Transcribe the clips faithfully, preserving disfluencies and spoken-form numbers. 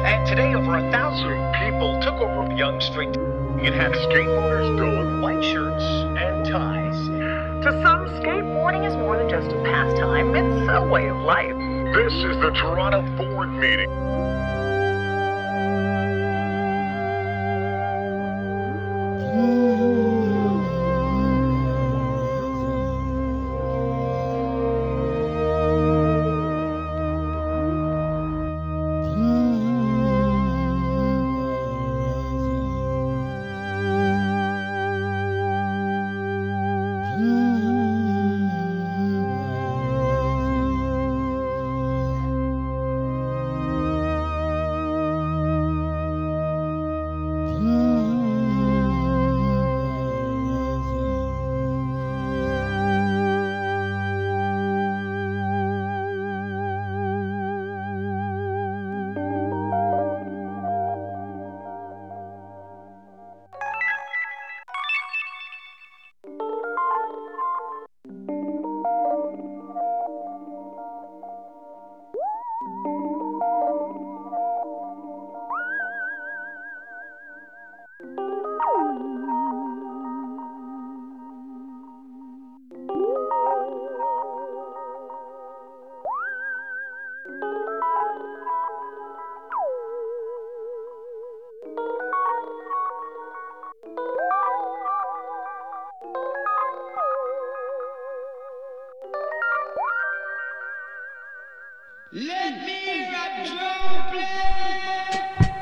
And today, over a thousand people took over Yonge Street. It had skateboarders going, white shirts and ties. To some, skateboarding is more than just a pastime. It's a way of life. This is the Toronto Board Meeting. Let me hear a drum play.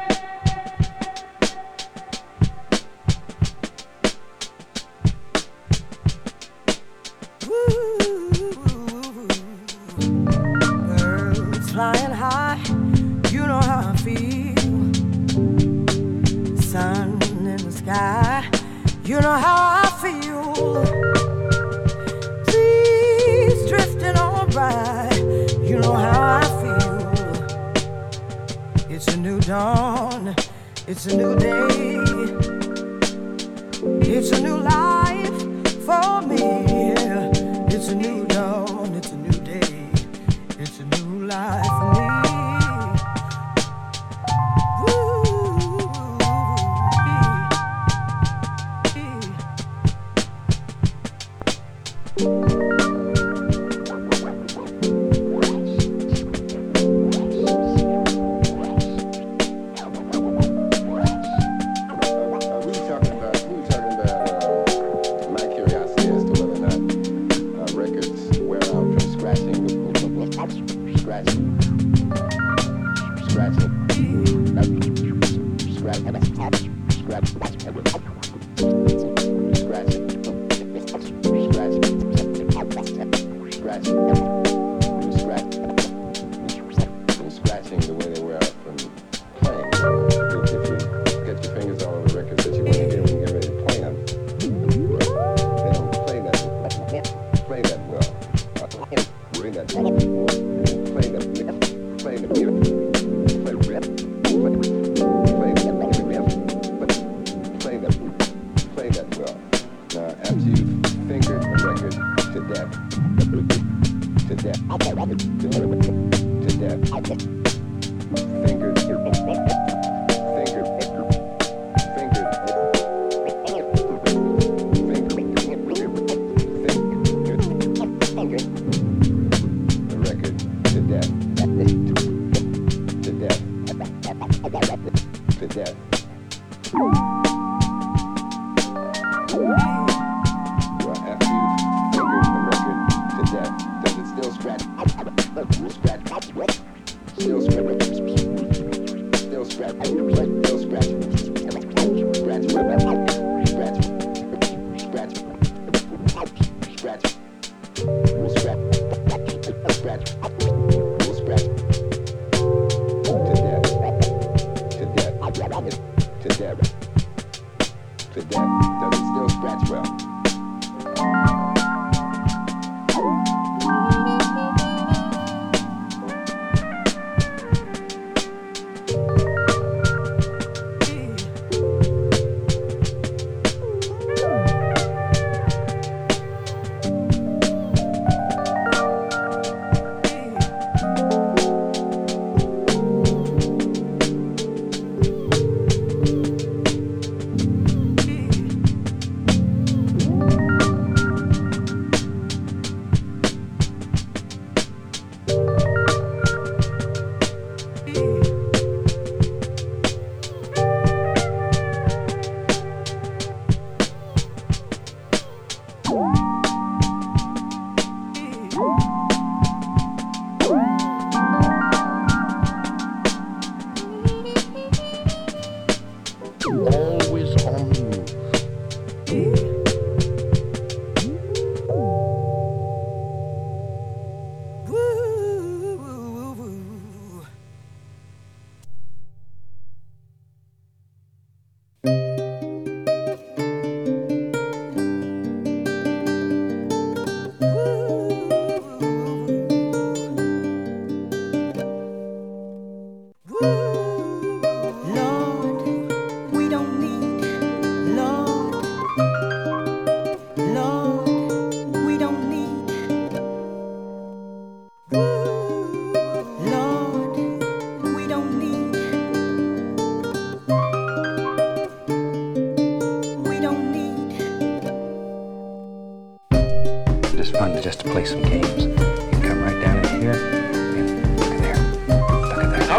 Woo, birds flying high, you know how I feel. Sun in the sky, you know how I feel. Trees drifting on by, you know how I feel. It's a new dawn, it's a new day, it's a new life for me. It's a new dawn, it's a new day, it's a new life for me.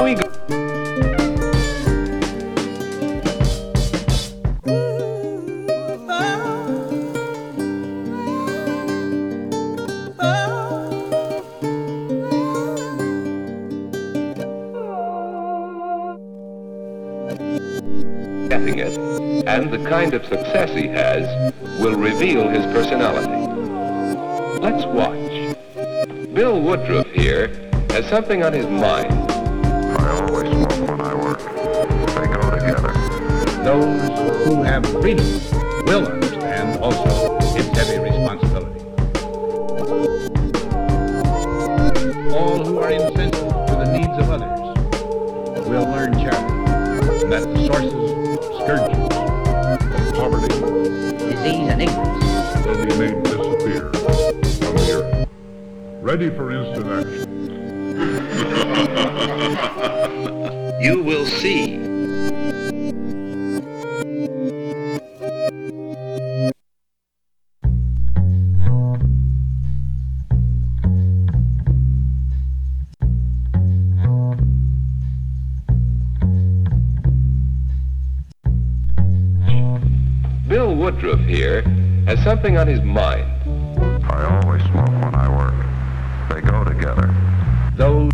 Now we go. Getting it, and the kind of success he has will reveal his personality. Let's watch. Bill Woodruff here has something on his mind. I always smoke when I work. They go together. Those who have freedom will understand also its heavy responsibility. All who are insensitive to the needs of others will learn charity, and that the sources of scourges, of poverty, disease, and ignorance will be made disappear from the earth. Ready for instant action. You will see. Bill Woodruff here has something on his mind. I always smoke when I work. They go together. those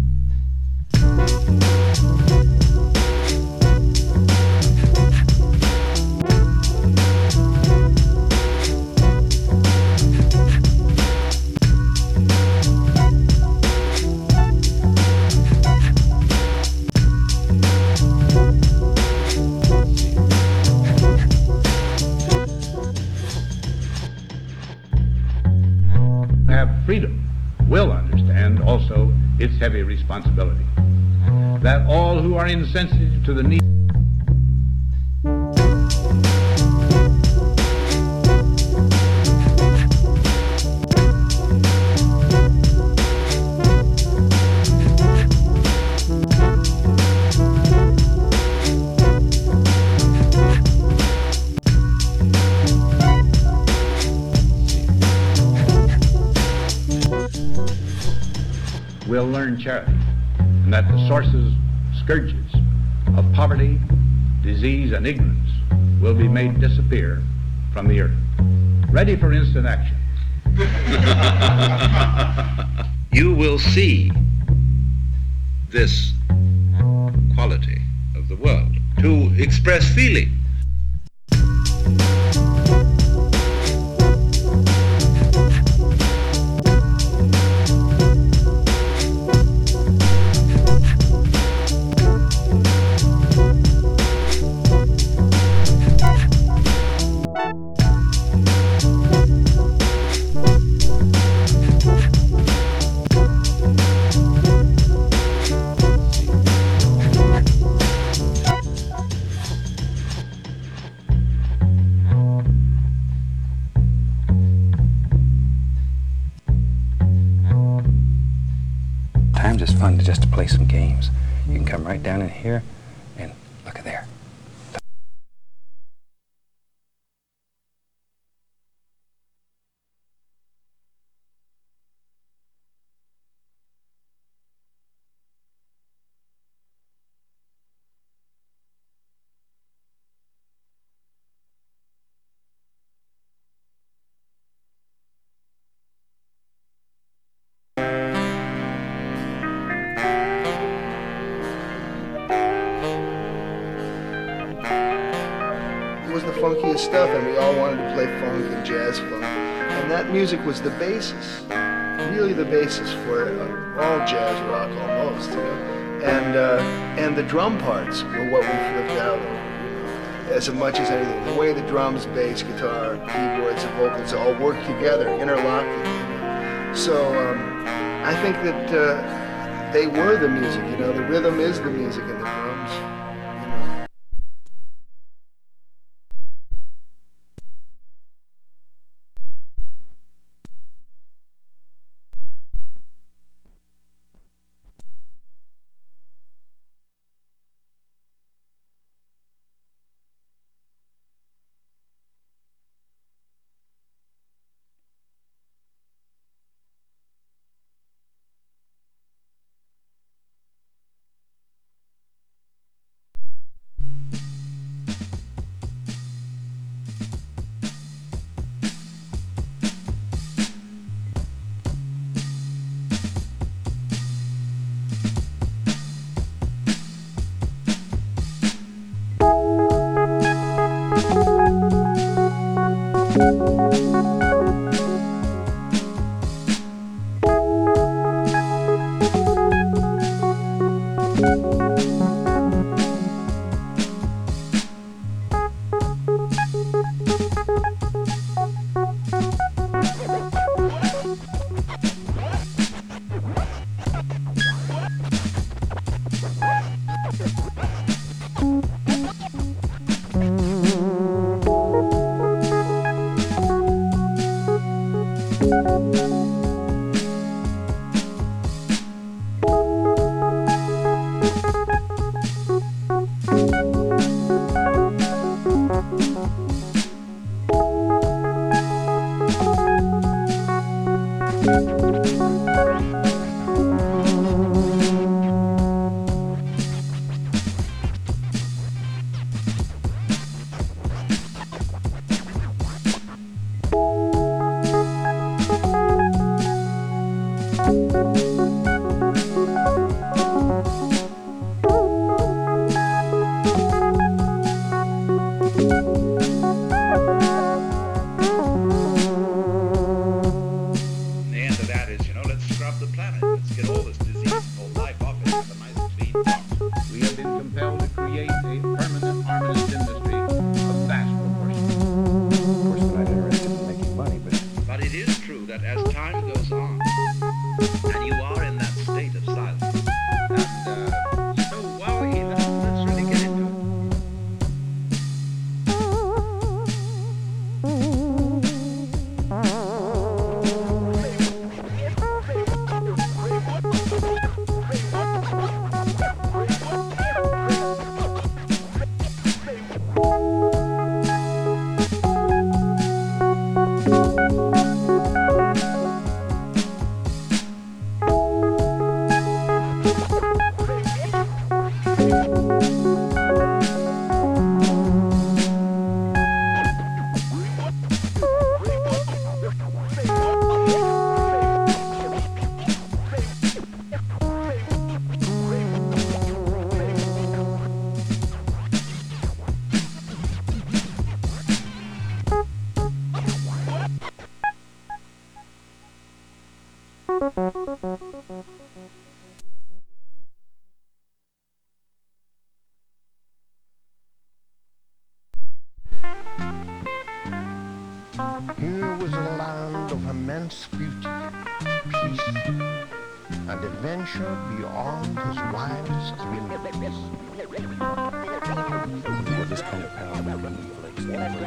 have freedom will understand also its heavy responsibility. That all who are insensitive to the need will learn charity, and that the sources, scourges of poverty, disease, and ignorance will be made disappear from the earth. Ready for instant action. You will see this quality of the world. To express feeling. Times is fun to just to play some games. You can come right down in here and look at there. It was the funkiest stuff, and we all wanted to play funk and jazz funk. And that music was the basis, really the basis for uh, all jazz rock almost, you know. And uh, and the drum parts were what we flipped out over, you know, as much as anything. The way the drums, bass, guitar, keyboards, and vocals all work together, interlocked together. So um, I think that uh, they were the music, you know. The rhythm is the music, and the drums. Here was a land of immense beauty, peace, and adventure beyond his wildest dreams. With this kind of power, we can inflict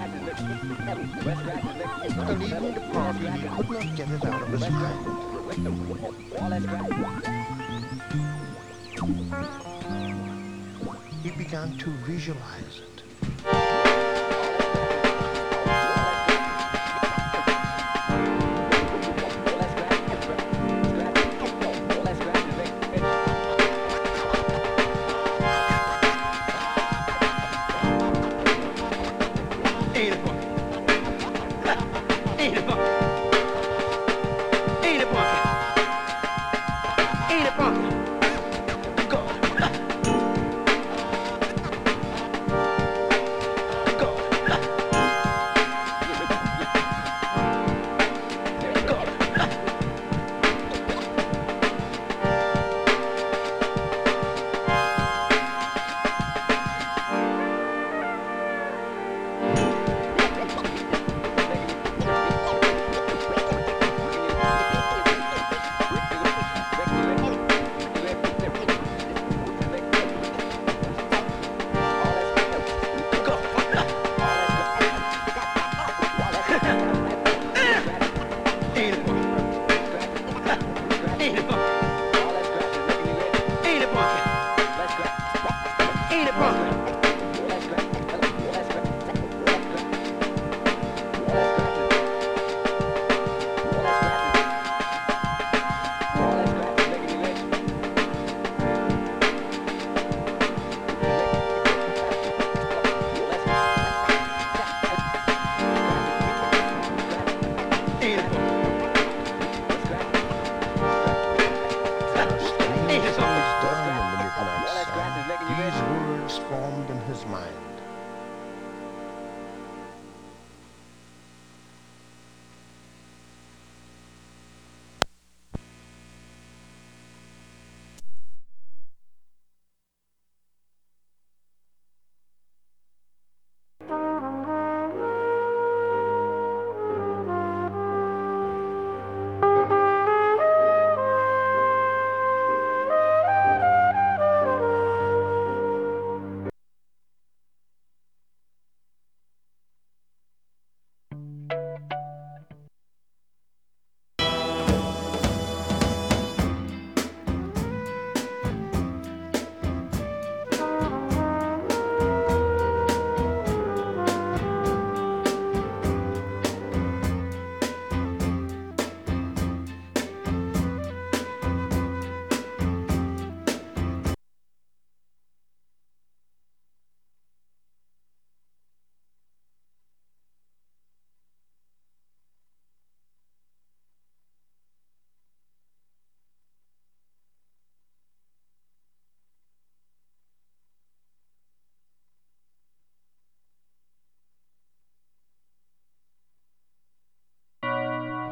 And even the party, he could not get it out of his mind. He began to visualize it.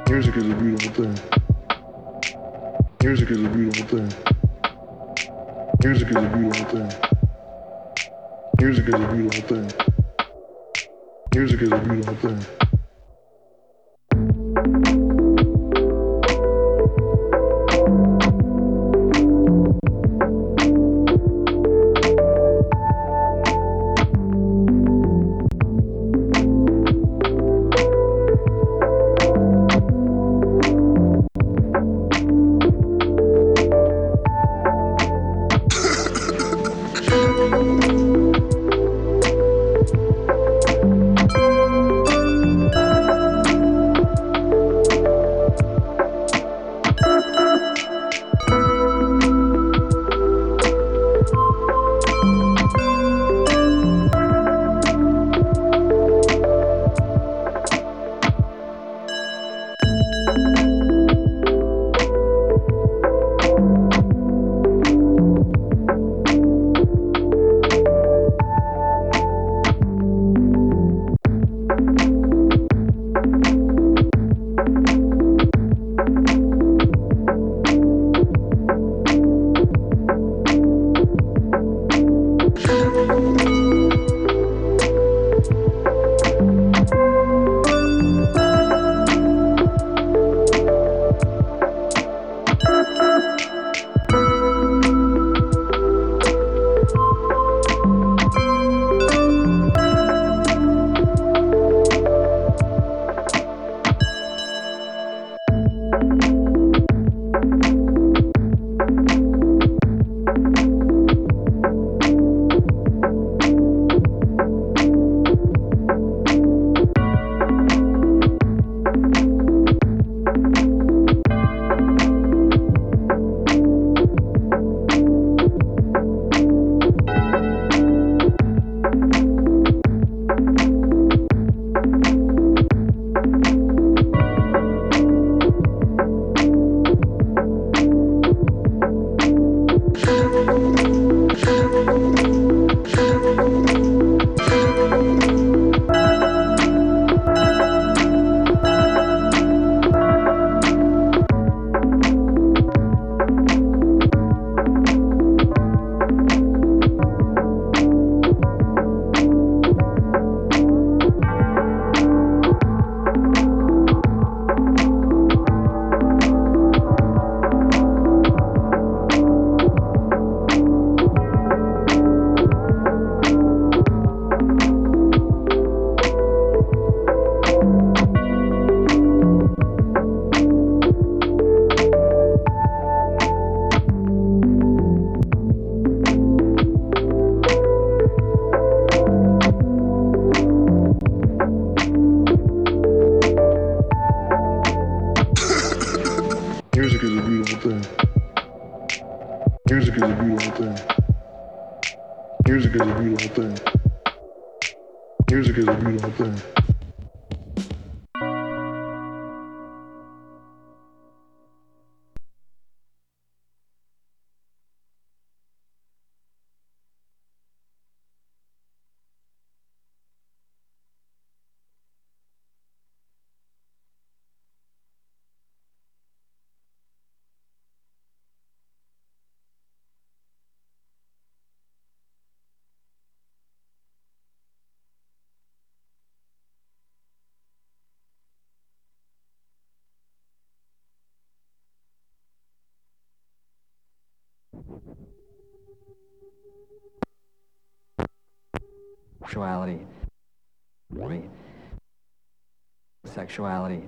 Music is a beautiful thing. Music is a beautiful thing. Music is a beautiful thing. Music is a beautiful thing. Music is a beautiful thing. Music is a beautiful thing. Music is a beautiful thing. Music is a beautiful thing. Music is a beautiful thing. Sexuality. Sexuality.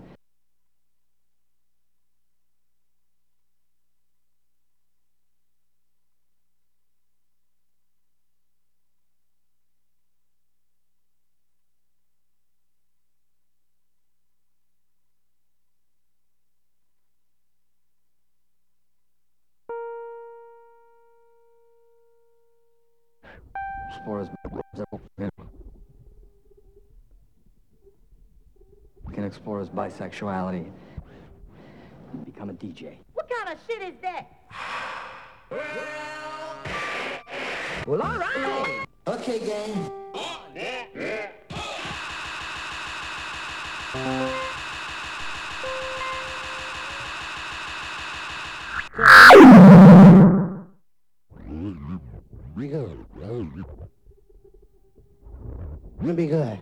Explore his can explore his bisexuality. Become a D J. What kind of shit is that? Well, all right. Okay, gang. Be good. It'll be good.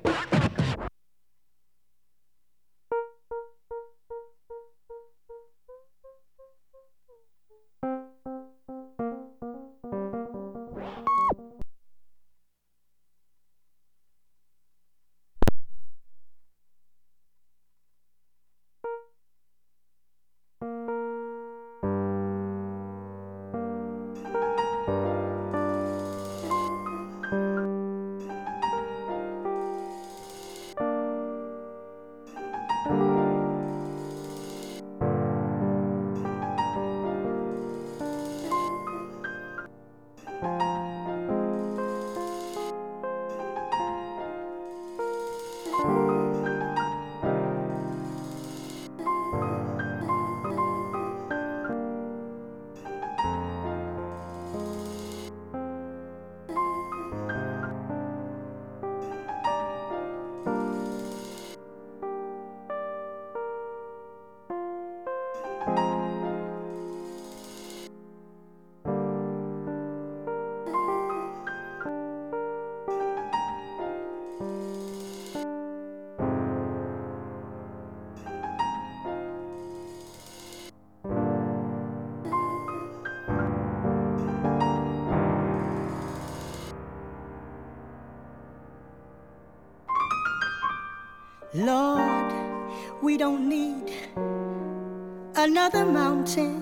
Lord, we don't need another mountain,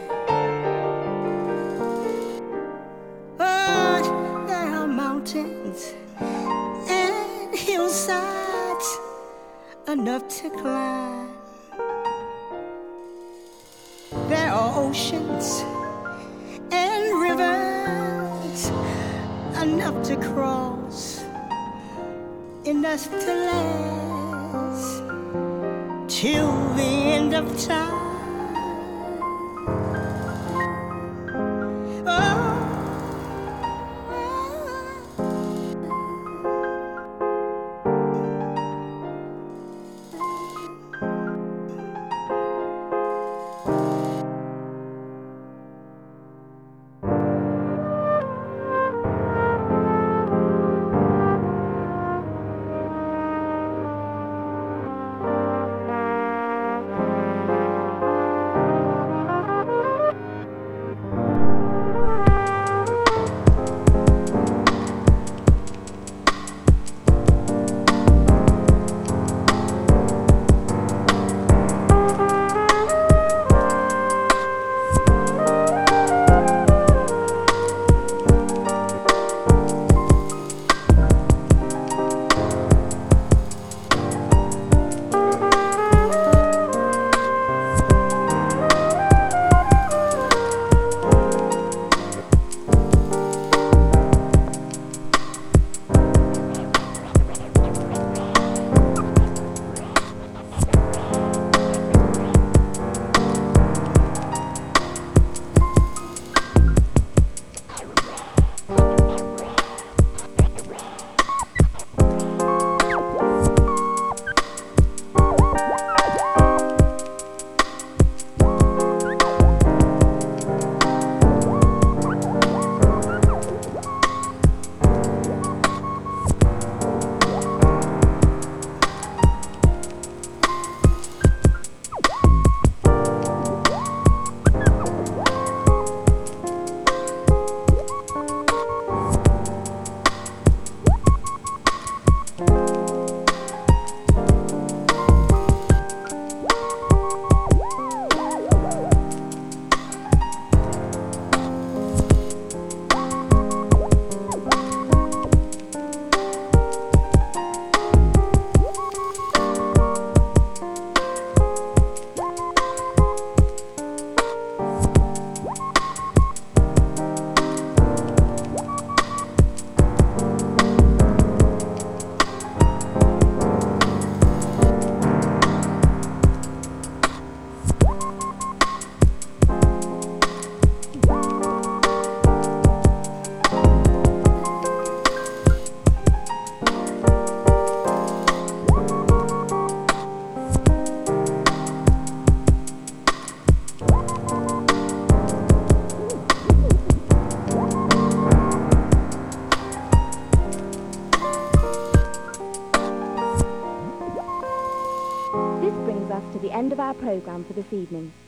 but there are mountains and hillsides enough to climb. There are oceans and rivers enough to cross, enough to last till the end of time. Oh, end of our programme for this evening.